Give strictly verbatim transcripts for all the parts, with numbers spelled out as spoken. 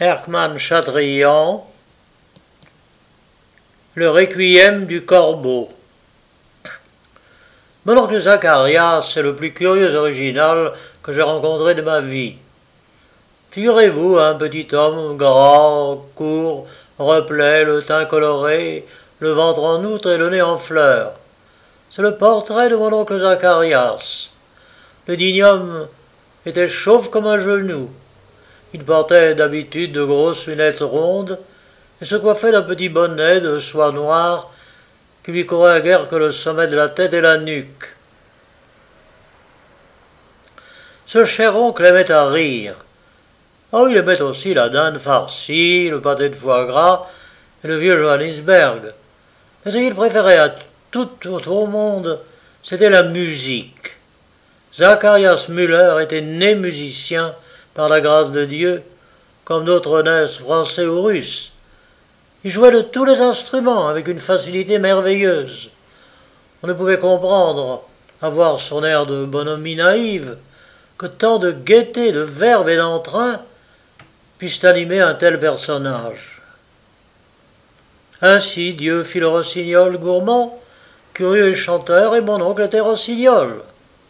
Erckmann Chatrian, le requiem du corbeau. Mon oncle Zacharias est le plus curieux original que j'ai rencontré de ma vie. Figurez-vous un petit homme grand, court, replet, le teint coloré, le ventre en outre et le nez en fleurs. C'est le portrait de mon oncle Zacharias. Le digne homme était chauve comme un genou. Il portait d'habitude de grosses lunettes rondes et se coiffait d'un petit bonnet de soie noire qui lui courait guère que le sommet de la tête et la nuque. Ce cher oncle aimait à rire. Oh, il aimait aussi la dinde farcie, le pâté de foie gras et le vieux Johannisberg. Mais ce qu'il préférait à tout au monde, c'était la musique. Zacharias Müller était né musicien par la grâce de Dieu, comme d'autres naissent français ou russes. Il jouait de tous les instruments avec une facilité merveilleuse. On ne pouvait comprendre, à voir son air de bonhomie naïve, que tant de gaieté, de verve et d'entrain puissent animer un tel personnage. Ainsi Dieu fit le rossignol gourmand, curieux et chanteur, et mon oncle était rossignol.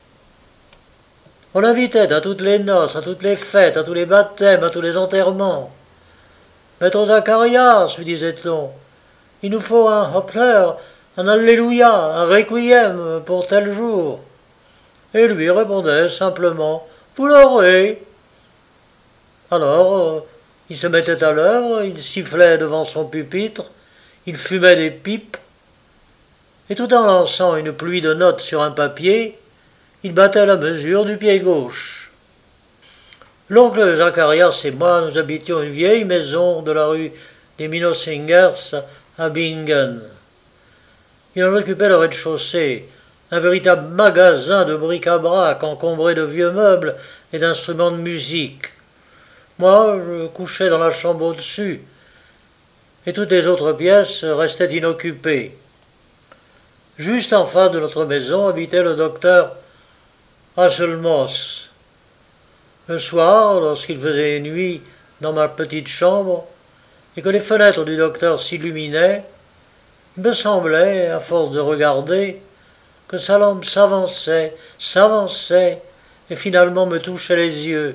On l'invitait à toutes les noces, à toutes les fêtes, à tous les baptêmes, à tous les enterrements. « Maître Zacharias, lui disait-on, il nous faut un Hoppler, un Alléluia, un Requiem pour tel jour. » Et lui répondait simplement « Vous l'aurez !» Alors, euh, il se mettait à l'œuvre, il sifflait devant son pupitre, il fumait des pipes, et tout en lançant une pluie de notes sur un papier, il battait la mesure du pied gauche. L'oncle Zacharias et moi, nous habitions une vieille maison de la rue des Minnesingers à Bingen. Il en occupait le rez-de-chaussée, un véritable magasin de bric-à-brac encombré de vieux meubles et d'instruments de musique. Moi, je couchais dans la chambre au-dessus, et toutes les autres pièces restaient inoccupées. Juste en face de notre maison habitait le docteur Hasselmoss. Le soir, lorsqu'il faisait nuit dans ma petite chambre, et que les fenêtres du docteur s'illuminaient, il me semblait, à force de regarder, que sa lampe s'avançait, s'avançait, et finalement me touchait les yeux.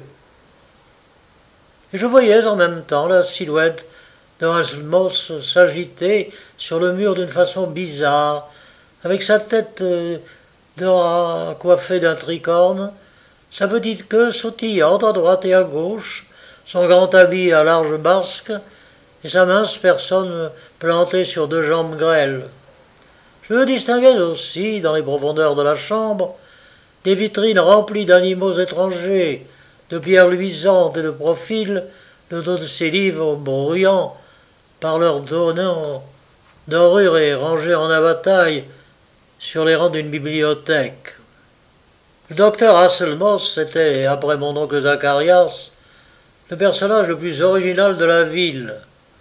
Et je voyais en même temps la silhouette de Hasselmoss s'agiter sur le mur d'une façon bizarre, avec sa tête de rat coiffée d'un tricorne, sa petite queue sautillante à droite et à gauche, son grand habit à large basque et sa mince personne plantée sur deux jambes grêles. Je me distinguais aussi, dans les profondeurs de la chambre, des vitrines remplies d'animaux étrangers, de pierres luisantes et de profils, le dos de ces livres bruyants par leur donnant dorure et rangés en abataille sur les rangs d'une bibliothèque. Le docteur Hasselmoss était, après mon oncle Zacharias, le personnage le plus original de la ville.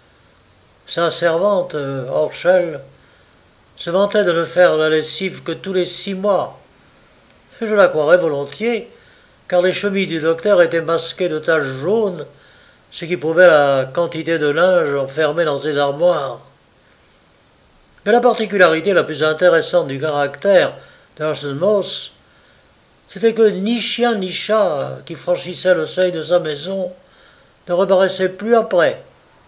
Sa servante, Orchel, se vantait de ne faire la lessive que tous les six mois. Et je la croirais volontiers, car les chemises du docteur étaient masquées de taches jaunes, ce qui prouvait la quantité de linge enfermé dans ses armoires. Mais la particularité la plus intéressante du caractère de Hasselmoss, c'était que ni chien ni chat qui franchissait le seuil de sa maison ne reparaissait plus après.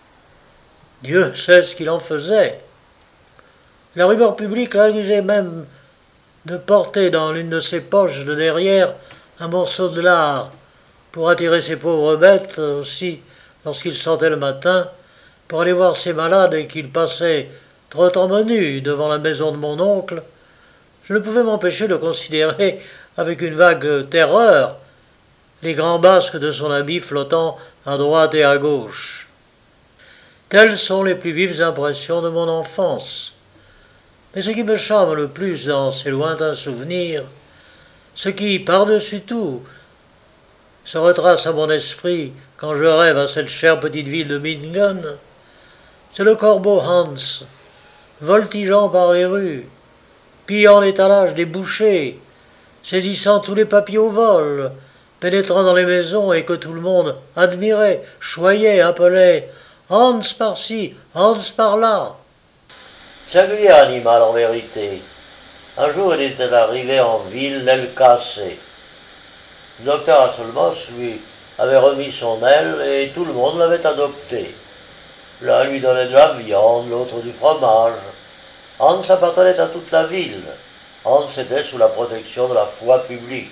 Dieu sait ce qu'il en faisait. La rumeur publique l'accusait même de porter dans l'une de ses poches de derrière un morceau de lard pour attirer ses pauvres bêtes aussi lorsqu'il sortait le matin pour aller voir ses malades et qu'il passait trottant menu devant la maison de mon oncle. Je ne pouvais m'empêcher de considérer avec une vague terreur les grands basques de son habit flottant à droite et à gauche. Telles sont les plus vives impressions de mon enfance. Mais ce qui me charme le plus dans ces lointains souvenirs, ce qui, par-dessus tout, se retrace à mon esprit quand je rêve à cette chère petite ville de Bingen, c'est le corbeau Hans, voltigeant par les rues, pillant l'étalage des bouchers, saisissant tous les papiers au vol pénétrant dans les maisons et que tout le monde admirait, choyait, appelait Hans par-ci, Hans par-là. Singulier animal en vérité. Un jour il était arrivé en ville, l'aile cassée. Le docteur Hasselmoss lui avait remis son aile et tout le monde l'avait adopté. L'un lui donnait de la viande, l'autre du fromage. Hans appartenait à toute la ville. Hans était sous la protection de la foi publique.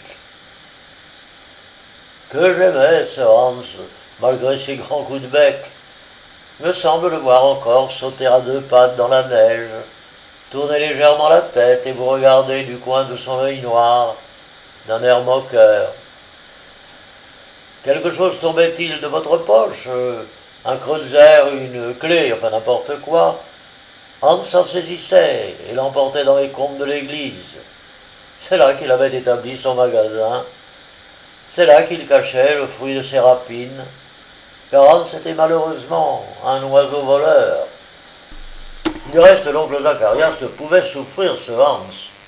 Que j'aimais ce Hans, malgré ses grands coups de bec. Il me semble le voir encore sauter à deux pattes dans la neige, tourner légèrement la tête et vous regarder du coin de son œil noir, d'un air moqueur. Quelque chose tombait-il de votre poche, un creuser, une clé, enfin n'importe quoi. Hans s'en saisissait et l'emportait dans les combles de l'église. C'est là qu'il avait établi son magasin. C'est là qu'il cachait le fruit de ses rapines. Car Hans était malheureusement un oiseau voleur. Du reste, l'oncle Zacharias ne pouvait souffrir ce Hans.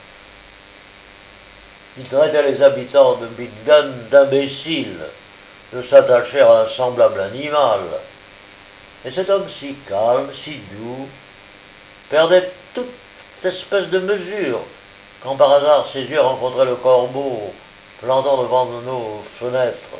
Il traitait les habitants de Bingen d'imbéciles, de s'attacher à un semblable animal. Et cet homme si calme, si doux, perdait toute espèce de mesure, quand par hasard ses yeux rencontraient le corbeau plantant devant nos fenêtres.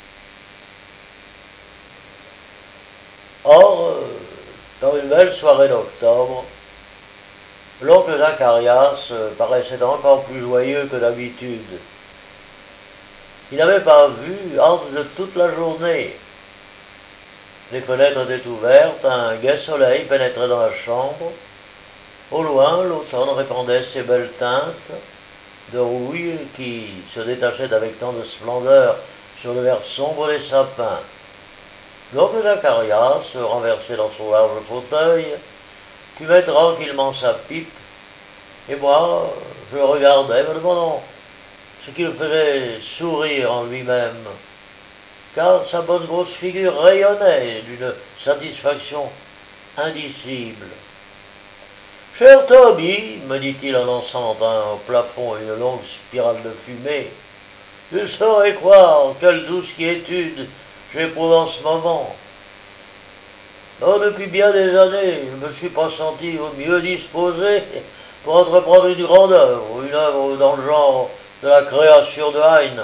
Or, dans une belle soirée d'octobre, l'oncle Zacharias paraissait encore plus joyeux que d'habitude. Il n'avait pas vu Hans de toute la journée. Les fenêtres étaient ouvertes, un gai soleil pénétrait dans la chambre. Au loin, l'automne répandait ses belles teintes de rouille qui se détachaient avec tant de splendeur sur le vert sombre des sapins. L'oncle Zacharias, renversé dans son large fauteuil, fumait tranquillement sa pipe, et moi, je le regardais, me demandant ce qui le faisait sourire en lui-même, car sa bonne grosse figure rayonnait d'une satisfaction indicible. « Cher Toby, me dit-il en lançant au plafond une longue spirale de fumée, je saurais croire quelle douce quiétude j'éprouve en ce moment. Oh, depuis bien des années, je ne me suis pas senti au mieux disposé pour entreprendre une grande œuvre, une œuvre dans le genre de la création de Heine.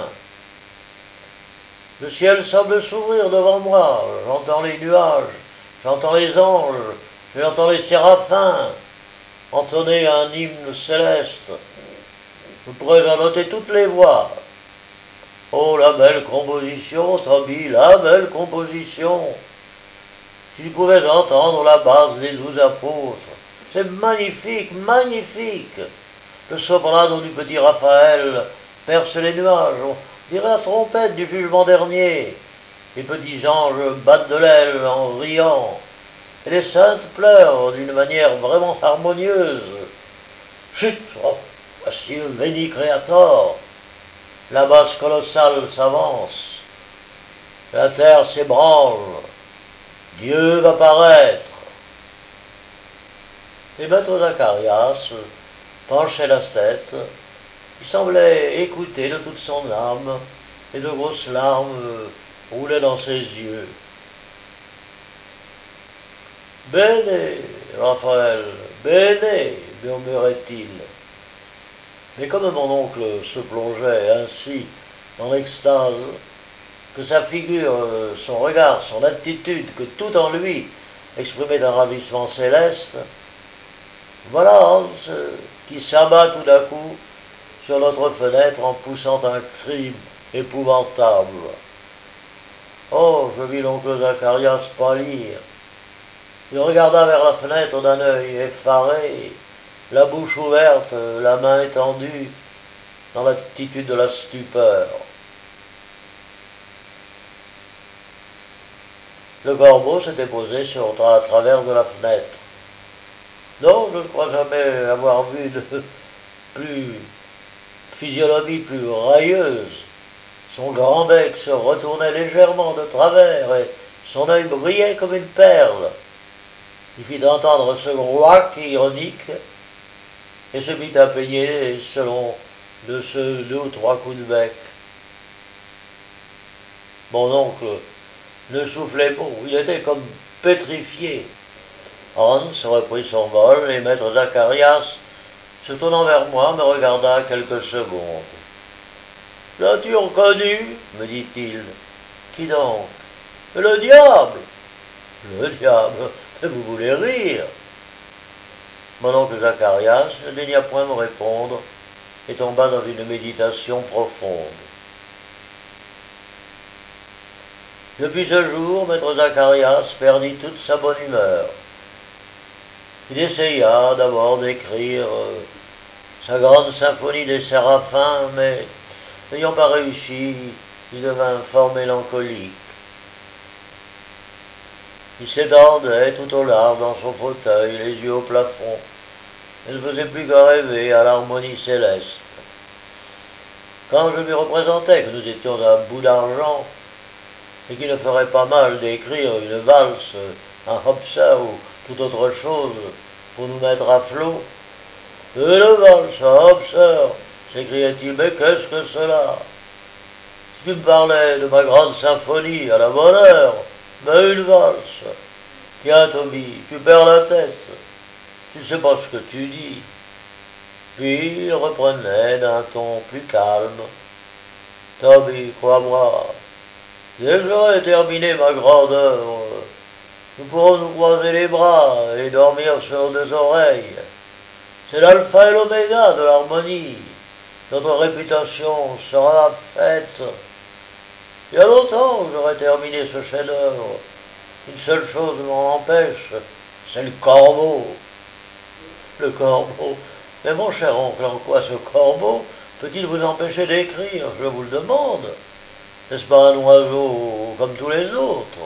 Le ciel semble s'ouvrir devant moi, j'entends les nuages, j'entends les anges, j'entends les séraphins entonner un hymne céleste. Je pourrais en noter toutes les voix. Oh, la belle composition, Toby, la belle composition. Si tu pouvais entendre la basse des douze apôtres, c'est magnifique, magnifique. Le soprano du petit Raphaël perce les nuages, on dirait la trompette du jugement dernier. Les petits anges battent de l'aile en riant, et les saintes pleurent d'une manière vraiment harmonieuse. Chut, oh, voici le Veni Creator. La basse colossale s'avance, la terre s'ébranle, Dieu va paraître. Et maître Zacharias penchait la tête, il semblait écouter de toute son âme, et de grosses larmes roulaient dans ses yeux. « Bene, Raphaël, bene » murmurait-il. Mais comme mon oncle se plongeait ainsi dans l'extase, que sa figure, son regard, son attitude, que tout en lui exprimait un ravissement céleste, voilà Hans qui s'abat tout d'un coup sur notre fenêtre en poussant un cri épouvantable. Oh, je vis l'oncle Zacharias pâlir. Il regarda vers la fenêtre d'un œil effaré, la bouche ouverte, la main étendue, dans l'attitude de la stupeur. Le corbeau s'était posé sur à travers de la fenêtre. Non, je ne crois jamais avoir vu de plus physionomie plus railleuse. Son grand bec se retournait légèrement de travers et son œil brillait comme une perle. Il fit entendre ce grouac ironique et se mit à peigner selon de ce deux ou trois coups de bec. Mon oncle ne soufflait pas, il était comme pétrifié. Hans reprit son vol et maître Zacharias, se tournant vers moi, me regarda quelques secondes. L'as-tu reconnu me dit-il. Qui donc? Le diable. Le diable. Vous voulez rire? Mon oncle Zacharias ne daigna point me répondre et tomba dans une méditation profonde. Depuis ce jour, maître Zacharias perdit toute sa bonne humeur. Il essaya d'abord d'écrire euh, sa grande symphonie des séraphins, mais n'ayant pas réussi, il devint fort mélancolique. Il s'étendait tout au large dans son fauteuil, les yeux au plafond. Il ne faisait plus que rêver à l'harmonie céleste. Quand je lui représentais que nous étions à bout d'argent, et qu'il ne ferait pas mal d'écrire une valse, un hopser ou toute autre chose pour nous mettre à flot, « Une valse, un hopser !» s'écriait-il, « Mais qu'est-ce que cela? Si tu me parlais de ma grande symphonie à la bonne heure, mais une valse. Tiens, Toby, tu perds la tête. Tu ne sais pas ce que tu dis. » Puis il reprenait d'un ton plus calme. « Toby, crois-moi, dès que j'aurai terminé ma grande œuvre, nous pourrons nous croiser les bras et dormir sur nos oreilles. C'est l'alpha et l'oméga de l'harmonie. Notre réputation sera faite. Il y a longtemps que j'aurais terminé ce chef-d'œuvre. Une seule chose m'en empêche, c'est le corbeau. Le corbeau. Mais mon cher oncle, en quoi ce corbeau peut-il vous empêcher d'écrire? Je vous le demande. N'est-ce pas un oiseau comme tous les autres?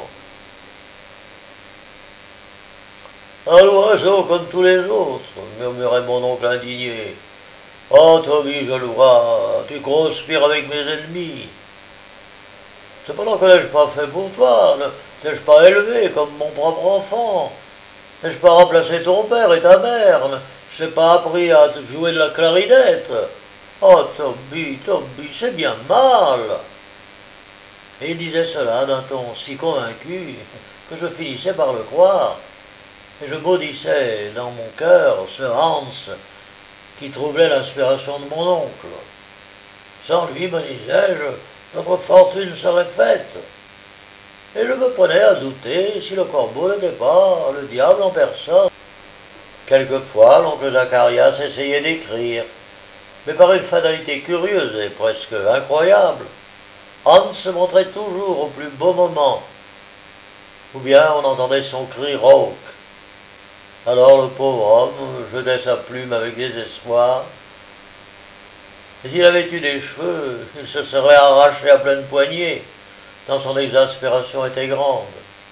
Un oiseau comme tous les autres, murmurait mon oncle indigné. Oh, Toby, je le vois, tu conspires avec mes ennemis. Cependant que n'ai-je pas fait pour toi? N'ai-je pas élevé comme mon propre enfant? N'ai-je pas remplacé ton père et ta mère? Je n'ai pas appris à jouer de la clarinette? Oh, Toby, Toby, c'est bien mal. Et il disait cela d'un ton si convaincu que je finissais par le croire. Et je maudissais dans mon cœur ce Hans qui troublait l'inspiration de mon oncle. Sans lui, me disais-je, notre fortune serait faite. Et je me prenais à douter si le corbeau n'était pas le diable en personne. Quelquefois, l'oncle Zacharias essayait d'écrire, mais par une fatalité curieuse et presque incroyable. Hans se montrait toujours au plus beau moment, ou bien on entendait son cri rauque. Alors le pauvre homme jetait sa plume avec désespoir, mais s'il avait eu des cheveux, il se serait arraché à pleine poignée, tant son exaspération était grande.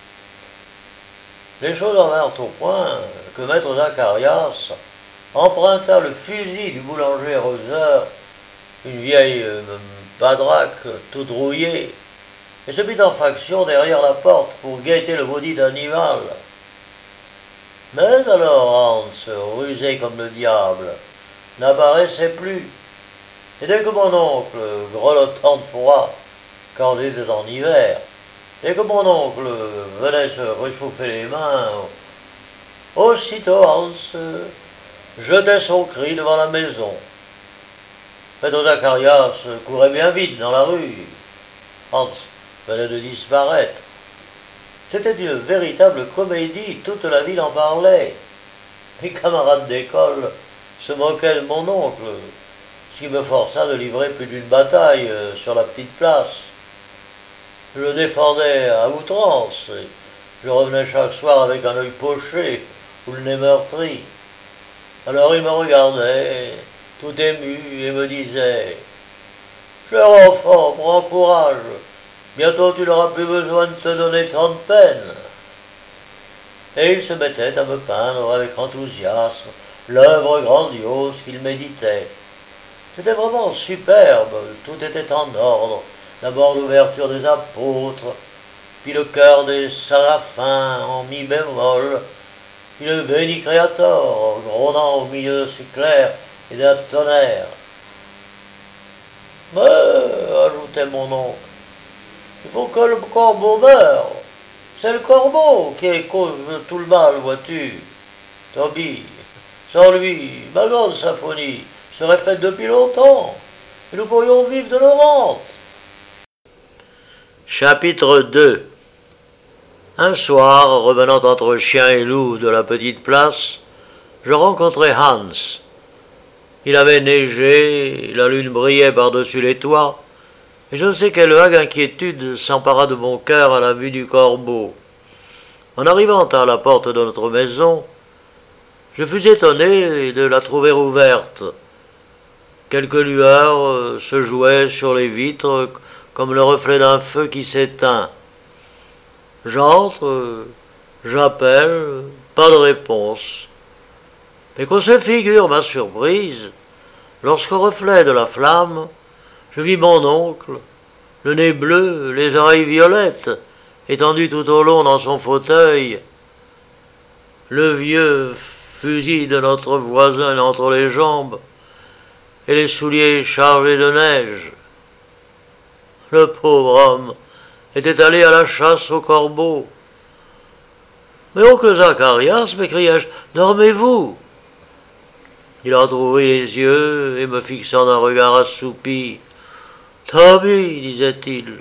Les choses en vinrent au point que maître Zacharias emprunta le fusil du boulanger arroseur, une vieille euh, badraque toute rouillée, et se mit en faction derrière la porte pour guetter le maudit animal. Mais alors Hans, rusé comme le diable, n'apparaissait plus, et dès que mon oncle, grelottant de froid, car on était en hiver, et que mon oncle venait se réchauffer les mains, aussitôt Hans jetait son cri devant la maison. Maître Zacharias courait bien vite dans la rue. Hans venait de disparaître. C'était une véritable comédie, toute la ville en parlait. Mes camarades d'école se moquaient de mon oncle, ce qui me força de livrer plus d'une bataille sur la petite place. Je le défendais à outrance, et je revenais chaque soir avec un œil poché ou le nez meurtri. Alors il me regardait, tout ému, et me disait « Cher enfant, prends courage, bientôt tu n'auras plus besoin de te donner tant de peine. » Et il se mettait à me peindre avec enthousiasme l'œuvre grandiose qu'il méditait. C'était vraiment superbe, tout était en ordre. D'abord l'ouverture des apôtres, puis le chœur des séraphins en mi bémol, puis le Veni Creator grondant au milieu de ses clairs et d'un tonnerre. Mais, ajoutait mon oncle, Il faut que le corbeau meure. C'est le corbeau qui est cause de tout le mal, vois-tu. Toby, sans lui, ma grande symphonie serait faite depuis longtemps, et nous pourrions vivre de nos rentes. Chapitre deux. Un soir, revenant entre chien et loup de la petite place, je rencontrai Hans. Il avait neigé, la lune brillait par-dessus les toits, et je ne sais quelle vague inquiétude s'empara de mon cœur à la vue du corbeau. En arrivant à la porte de notre maison, je fus étonné de la trouver ouverte. Quelques lueurs se jouaient sur les vitres comme le reflet d'un feu qui s'éteint. J'entre, j'appelle, pas de réponse. Mais qu'on se figure ma surprise, lorsqu'au reflet de la flamme, je vis mon oncle, le nez bleu, les oreilles violettes, étendu tout au long dans son fauteuil, le vieux fusil de notre voisin entre les jambes, et les souliers chargés de neige. Le pauvre homme était allé à la chasse au corbeau. « Mais oncle Zacharias, m'écriai-je, dormez-vous » Il entrouvrit les yeux et me fixant d'un regard assoupi. « Toby, disait-il,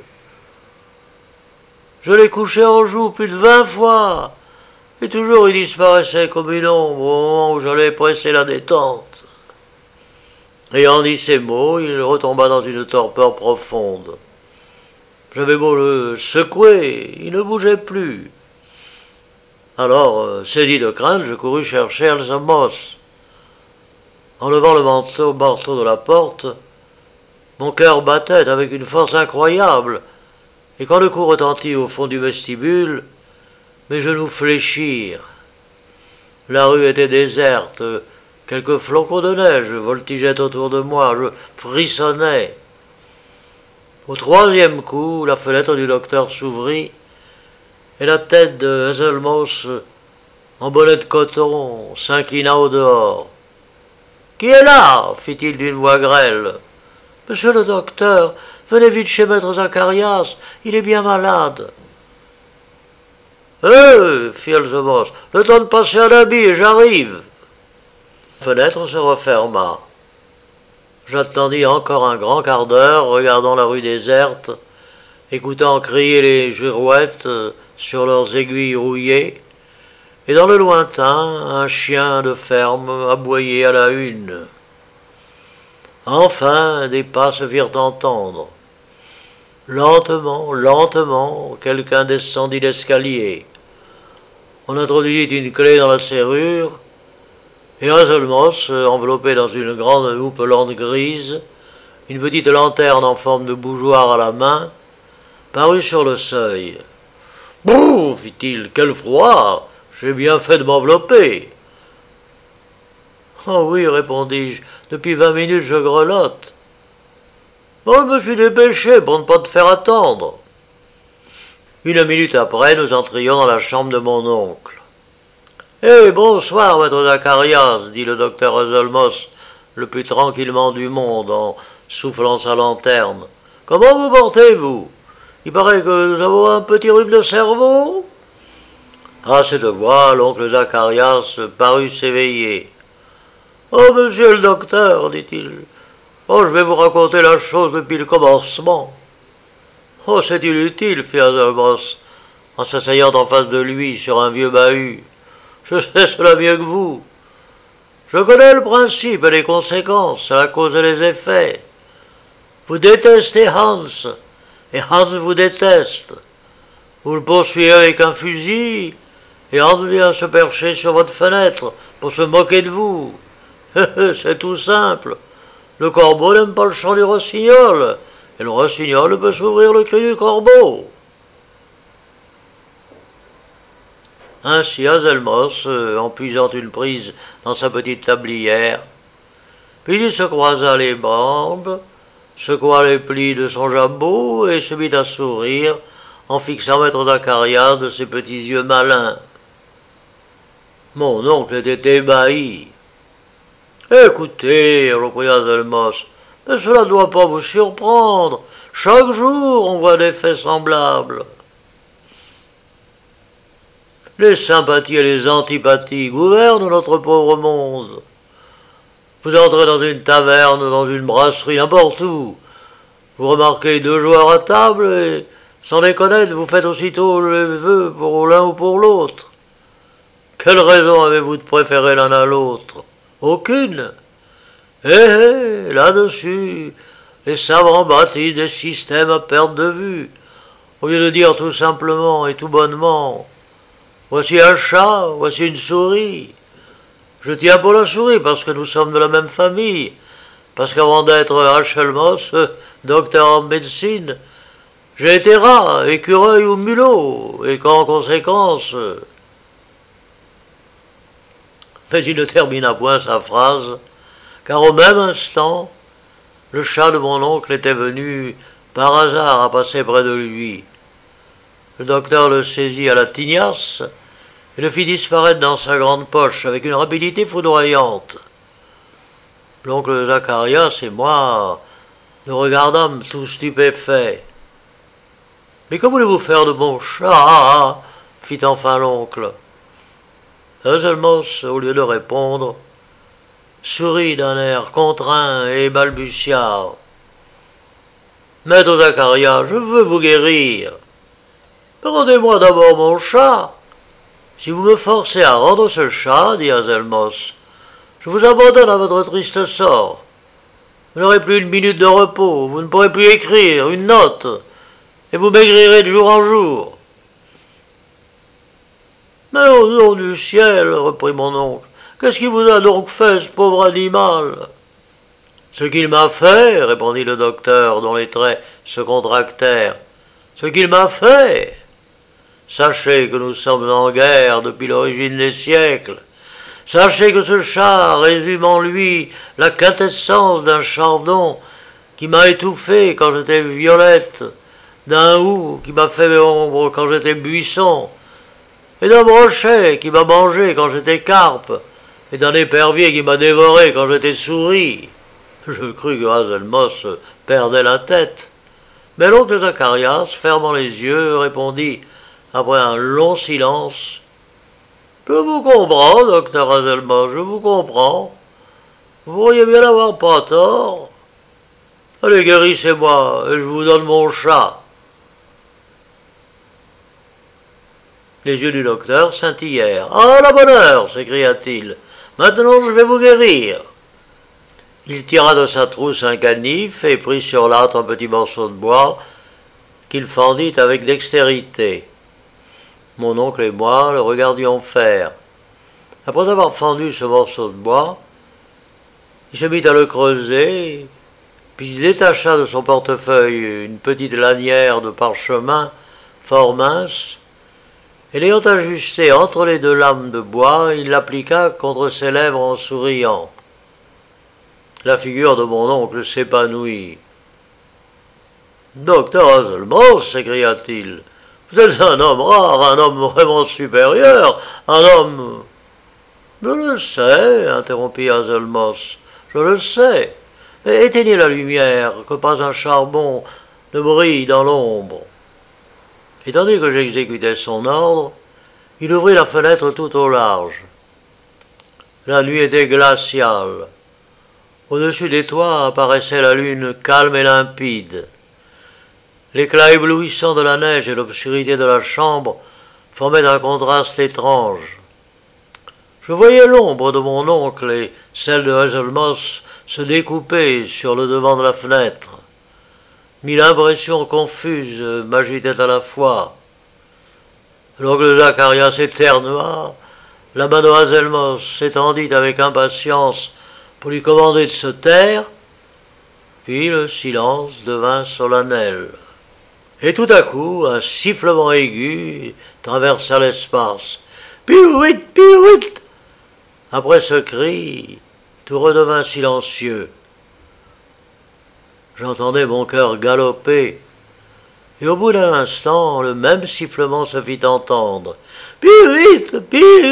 je l'ai couché en joue plus de vingt fois, et toujours il disparaissait comme une ombre au moment où j'allais presser la détente. » Ayant dit ces mots, il retomba dans une torpeur profonde. J'avais beau le secouer, il ne bougeait plus. Alors, saisi de crainte, je courus chercher Alzamos. En levant le manteau, marteau de la porte, mon cœur battait avec une force incroyable, et quand le coup retentit au fond du vestibule, mes genoux fléchirent. La rue était déserte, quelques flocons de neige voltigeaient autour de moi, je frissonnais. Au troisième coup, la fenêtre du docteur s'ouvrit, et la tête de Hazelmoss, en bonnet de coton, s'inclina au dehors. « Qui est là » fit-il d'une voix grêle. « Monsieur le docteur, venez vite chez maître Zacharias, il est bien malade. »« Eh » fit Hazelmoss, « le temps de passer un habit et j'arrive. » La fenêtre se referma. J'attendis encore un grand quart d'heure, regardant la rue déserte, écoutant crier les girouettes sur leurs aiguilles rouillées, et dans le lointain, un chien de ferme aboyait à la une. Enfin, des pas se firent entendre. Lentement, lentement, quelqu'un descendit l'escalier. On introduisit une clé dans la serrure, et Hazelmoss, enveloppé dans une grande houppelande grise, une petite lanterne en forme de bougeoir à la main, parut sur le seuil. « Bouh » fit-il, « quel froid ! J'ai bien fait de m'envelopper. »« Oh oui, répondis-je, depuis vingt minutes je grelotte. »« Oh, je me suis dépêché pour ne pas te faire attendre. » Une minute après, nous entrions dans la chambre de mon oncle. « Eh, bonsoir, maître Zacharias, dit le docteur Hazelmoss, le plus tranquillement du monde, en soufflant sa lanterne. Comment vous portez-vous? Il paraît que nous avons un petit rhume de cerveau. » À cette voix, l'oncle Zacharias parut s'éveiller. « Oh, monsieur le docteur, dit-il, oh, je vais vous raconter la chose depuis le commencement. »« Oh, c'est inutile, fit Hazelmoss, en s'asseyant en face de lui sur un vieux bahut. Je sais cela mieux que vous. Je connais le principe et les conséquences, la cause et les effets. Vous détestez Hans, et Hans vous déteste. Vous le poursuivez avec un fusil, et Hans vient se percher sur votre fenêtre pour se moquer de vous. C'est tout simple. Le corbeau n'aime pas le chant du rossignol, et le rossignol peut s'ouvrir le cri du corbeau. Ainsi Hazelmoss, en puisant une prise dans sa petite tablière, puis il se croisa les jambes, secoua les plis de son jabot et se mit à sourire en fixant maître Zacharias de ses petits yeux malins. Mon oncle était ébahi. « Écoutez, reprit Hazelmoss, mais cela ne doit pas vous surprendre. Chaque jour, on voit des faits semblables. Les sympathies et les antipathies gouvernent notre pauvre monde. Vous entrez dans une taverne, dans une brasserie, n'importe où. Vous remarquez deux joueurs à table et, sans les connaître, vous faites aussitôt les vœux pour l'un ou pour l'autre. Quelle raison avez-vous de préférer l'un à l'autre? Aucune. Eh, eh, là-dessus, les savants bâtissent des systèmes à perte de vue, au lieu de dire tout simplement et tout bonnement: voici un chat, voici une souris. Je tiens pour la souris parce que nous sommes de la même famille, parce qu'avant d'être Rachelmos, docteur en médecine, j'ai été rat, écureuil ou mulot, et qu'en conséquence... Mais il ne termina point sa phrase, car au même instant, le chat de mon oncle était venu par hasard à passer près de lui. Le docteur le saisit à la tignasse et le fit disparaître dans sa grande poche avec une rapidité foudroyante. L'oncle Zacharias et moi nous regardâmes tous stupéfaits. « Mais que voulez-vous faire de mon chat ?» fit enfin l'oncle. Anselmos, au lieu de répondre, sourit d'un air contraint et balbutia: « Maître Zacharias, je veux vous guérir. Rendez-moi d'abord mon chat. Si vous me forcez à rendre ce chat, dit Anselmos, je vous abandonne à votre triste sort. Vous n'aurez plus une minute de repos, vous ne pourrez plus écrire une note, et vous maigrirez de jour en jour. » « Mais au nom du ciel, reprit mon oncle, qu'est-ce qui vous a donc fait, ce pauvre animal ?»« Ce qu'il m'a fait, répondit le docteur, dont les traits se contractèrent, ce qu'il m'a fait. Sachez que nous sommes en guerre depuis l'origine des siècles. Sachez que ce chat résume en lui la quintessence d'un chardon qui m'a étouffé quand j'étais violette, d'un hou qui m'a fait ombre quand j'étais buisson, et d'un brochet qui m'a mangé quand j'étais carpe, et d'un épervier qui m'a dévoré quand j'étais souris. » Je crus que Anselmos perdait la tête. Mais l'oncle Zacharias, fermant les yeux, répondit, après un long silence: « Je vous comprends, docteur Anselmos, je vous comprends. Vous pourriez bien n'avoir pas tort. Allez, guérissez-moi, et je vous donne mon chat. » Les yeux du docteur scintillèrent. « Ah, la bonne heure !» s'écria-t-il. « Maintenant, je vais vous guérir. » Il tira de sa trousse un canif et prit sur l'âtre un petit morceau de bois qu'il fendit avec dextérité. Mon oncle et moi le regardions faire. Après avoir fendu ce morceau de bois, il se mit à le creuser, puis il détacha de son portefeuille une petite lanière de parchemin fort mince, et l'ayant ajustée entre les deux lames de bois, il l'appliqua contre ses lèvres en souriant. La figure de mon oncle s'épanouit. « Docteur Anselmos, s'écria-t-il, vous êtes un homme rare, un homme vraiment supérieur, un homme... » « Je le sais, interrompit Anselmos, je le sais, mais éteignez la lumière, que pas un charbon ne brille dans l'ombre. » Et tandis que j'exécutais son ordre, il ouvrit la fenêtre tout au large. La nuit était glaciale. Au-dessus des toits apparaissait la lune calme et limpide. L'éclat éblouissant de la neige et l'obscurité de la chambre formaient un contraste étrange. Je voyais l'ombre de mon oncle et celle de Anselmos se découper sur le devant de la fenêtre. Mille impressions confuses m'agitaient à la fois. L'oncle Zacharias éternua, la main de Anselmos s'étendit avec impatience pour lui commander de se taire, puis le silence devint solennel. Et tout à coup, un sifflement aigu traversa l'espace. « Pirouit, pirouit !» Après ce cri, tout redevint silencieux. J'entendais mon cœur galoper, et au bout d'un instant, le même sifflement se fit entendre. « Pirouit, pirouit !»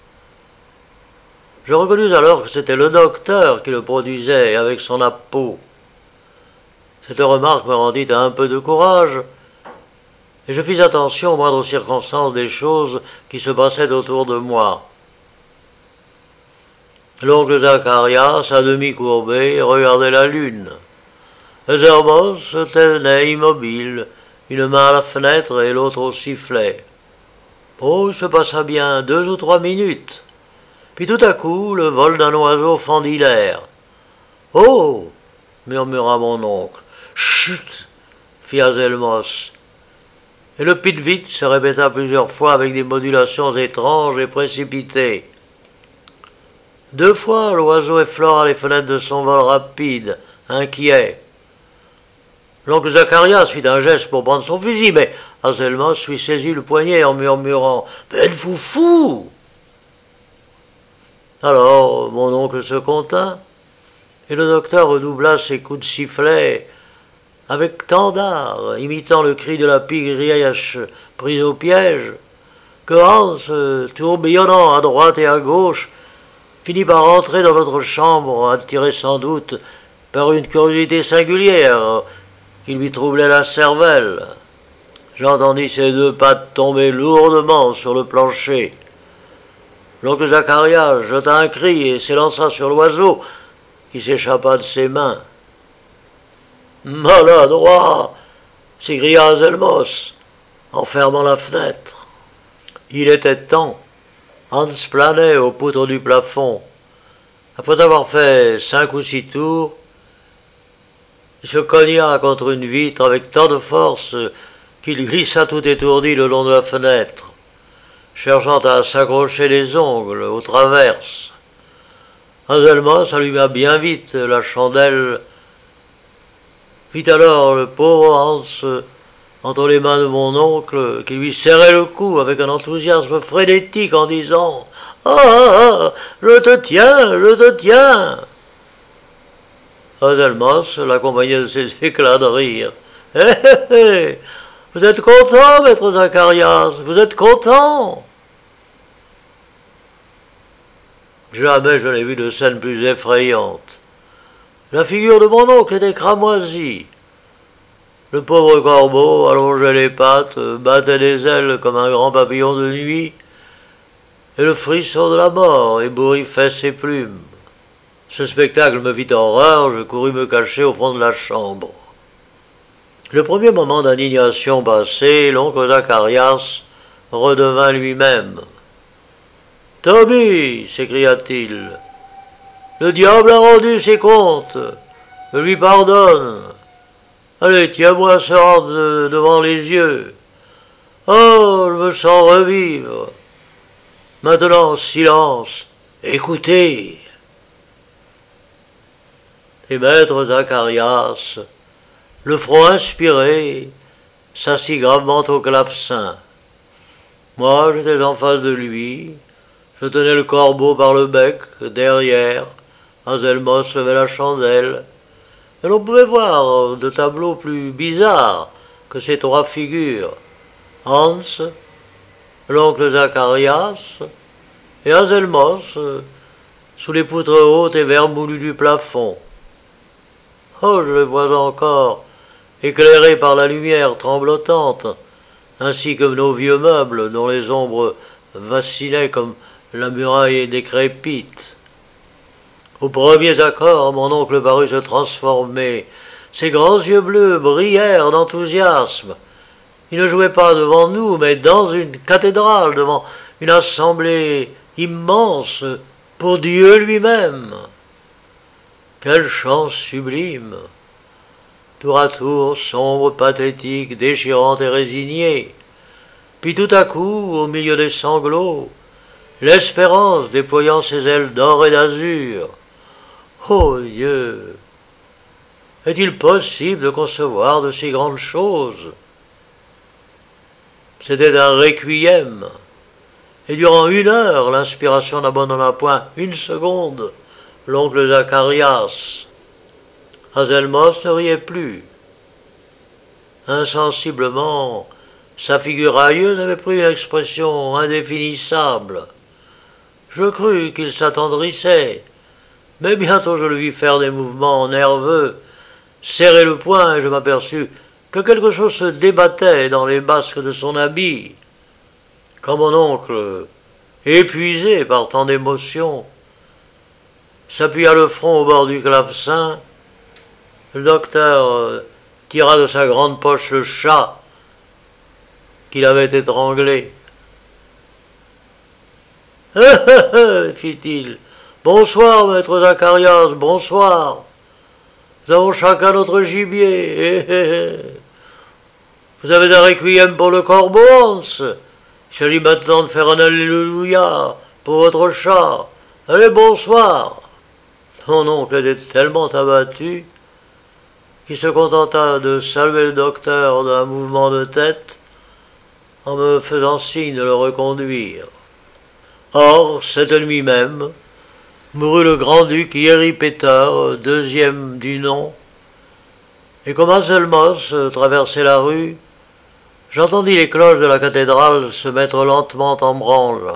Je reconnus alors que c'était le docteur qui le produisait avec son appeau. Cette remarque me rendit un peu de courage, et je fis attention aux moindres circonstances des choses qui se passaient autour de moi. L'oncle Zacharias, à demi courbé, regardait la lune. Hermos se tenait immobile, une main à la fenêtre et l'autre au sifflet. Oh, il se passa bien deux ou trois minutes. Puis tout à coup, le vol d'un oiseau fendit l'air. « Oh !» murmura mon oncle. « Chut !» fit Azelmos. Et le pit-vite se répéta plusieurs fois avec des modulations étranges et précipitées. Deux fois, l'oiseau effleura les fenêtres de son vol rapide, inquiet. L'oncle Zacharias fit un geste pour prendre son fusil, mais Azelmos lui saisit le poignet en murmurant « Mais êtes-vous fou ?» Alors mon oncle se contint, et le docteur redoubla ses coups de sifflet avec tant d'art, imitant le cri de la pigrièche prise au piège, que Hans, tourbillonnant à droite et à gauche, finit par rentrer dans notre chambre, attiré sans doute par une curiosité singulière qui lui troublait la cervelle. J'entendis ses deux pattes tomber lourdement sur le plancher. L'oncle Zacharias jeta un cri et s'élança sur l'oiseau qui s'échappa de ses mains. « Maladroit !» s'écria Azelmos, en fermant la fenêtre. Il était temps. Hans planait aux poutres du plafond. Après avoir fait cinq ou six tours, il se cogna contre une vitre avec tant de force qu'il glissa tout étourdi le long de la fenêtre, cherchant à s'accrocher les ongles aux traverses. Azelmos alluma bien vite la chandelle, vit alors le pauvre Hans entre les mains de mon oncle, qui lui serrait le cou avec un enthousiasme frénétique en disant « Ah, ah, je te tiens, je te tiens !» Azelmos l'accompagnait de ses éclats de rire. « Hé, hé, hé, vous êtes content, maître Zacharias, vous êtes content !» Jamais je n'ai vu de scène plus effrayante. La figure de mon oncle était cramoisie. Le pauvre corbeau allongeait les pattes, battait des ailes comme un grand papillon de nuit, et le frisson de la mort ébouriffait ses plumes. Ce spectacle me fit horreur, je courus me cacher au fond de la chambre. Le premier moment d'indignation passé, l'oncle Zacharias redevint lui-même. « Toby !» s'écria-t-il. « Le diable a rendu ses comptes. Je lui pardonne. Allez, tiens-moi ce Hans devant les yeux. Oh, je me sens revivre. Maintenant, silence. Écoutez. » Et maître Zacharias, le front inspiré, s'assit gravement au clavecin. Moi, j'étais en face de lui. Je tenais le corbeau par le bec, derrière. Azelmos levait la chandelle. Et l'on pouvait voir de tableaux plus bizarres que ces trois figures. Hans, l'oncle Zacharias et Azelmos, sous les poutres hautes et vermoulues du plafond. Oh, je le vois encore, éclairé par la lumière tremblotante, ainsi que nos vieux meubles dont les ombres vacillaient comme la muraille décrépite. Aux premiers accords, mon oncle parut se transformer. Ses grands yeux bleus brillèrent d'enthousiasme. Il ne jouait pas devant nous, mais dans une cathédrale, devant une assemblée immense, pour Dieu lui-même. Quel chant sublime! Tour à tour, sombre, pathétique, déchirant et résigné. Puis tout à coup, au milieu des sanglots, l'espérance déployant ses ailes d'or et d'azur. Ô Dieu! Est-il possible de concevoir de si grandes choses? C'était un requiem, et durant une heure, l'inspiration n'abandonna point une seconde l'oncle Zacharias. Azelmos ne riait plus. Insensiblement, sa figure railleuse avait pris une expression indéfinissable. Je crus qu'il s'attendrissait, mais bientôt je le vis faire des mouvements nerveux, serrai le poing et je m'aperçus que quelque chose se débattait dans les basques de son habit. Quand mon oncle, épuisé par tant d'émotions, s'appuya le front au bord du clavecin, le docteur tira de sa grande poche le chat qu'il avait étranglé. « fit-il. « Bonsoir, maître Zacharias, bonsoir. Nous avons chacun notre gibier. Vous avez un requiem pour le corbeau, Hans. Il s'agit maintenant de faire un alléluia pour votre chat. Allez, bonsoir. » Mon oncle était tellement abattu qu'il se contenta de saluer le docteur d'un mouvement de tête en me faisant signe de le reconduire. Or, cette nuit même, mourut le grand-duc Yeri Peter, deuxième du nom, et comme Anselmos traversait la rue, j'entendis les cloches de la cathédrale se mettre lentement en branle.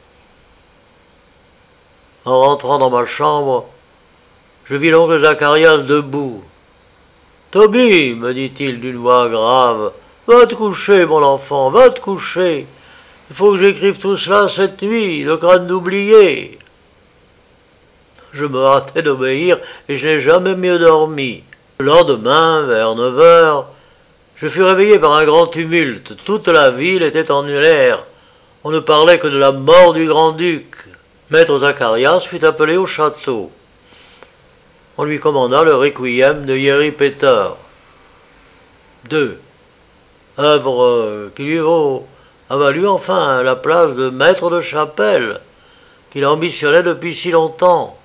En rentrant dans ma chambre, je vis l'oncle Zacharias debout. « Toby, me dit-il d'une voix grave, va te coucher, mon enfant, va te coucher. Il faut que j'écrive tout cela cette nuit, le crâne d'oublier. » Je me hâtai d'obéir et je n'ai jamais mieux dormi. Le lendemain, vers neuf heures, je fus réveillé par un grand tumulte. Toute la ville était en l'air. On ne parlait que de la mort du grand-duc. Maître Zacharias fut appelé au château. On lui commanda le requiem de Yeri Peter. deux. Œuvre qui lui vaut, a valu enfin la place de maître de chapelle, qu'il ambitionnait depuis si longtemps.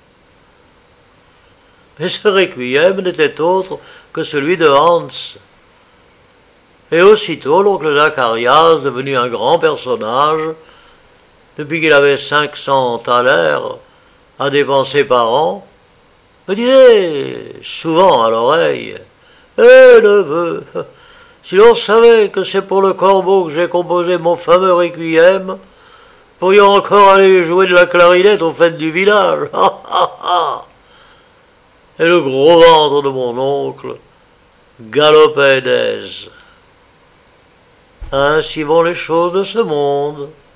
Mais ce requiem n'était autre que celui de Hans. Et aussitôt l'oncle Zacharias, devenu un grand personnage, depuis qu'il avait cinq cents thalers à dépenser par an, me disait souvent à l'oreille « Eh, neveu, si l'on savait que c'est pour le corbeau que j'ai composé mon fameux requiem, pourrions encore aller jouer de la clarinette aux fêtes du village. » Et le gros ventre de mon oncle galopait d'aise. Ainsi vont les choses de ce monde.